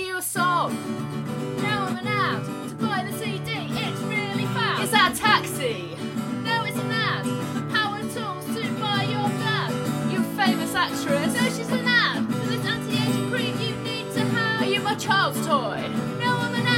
you a song? No, I'm an ad. To buy the CD, it's really fast. Is that a taxi? No, it's an ad. For power tools to buy your dad. You a famous actress? No, she's an ad. For this anti-aging cream you need to have. Are you my child's toy? No, I'm an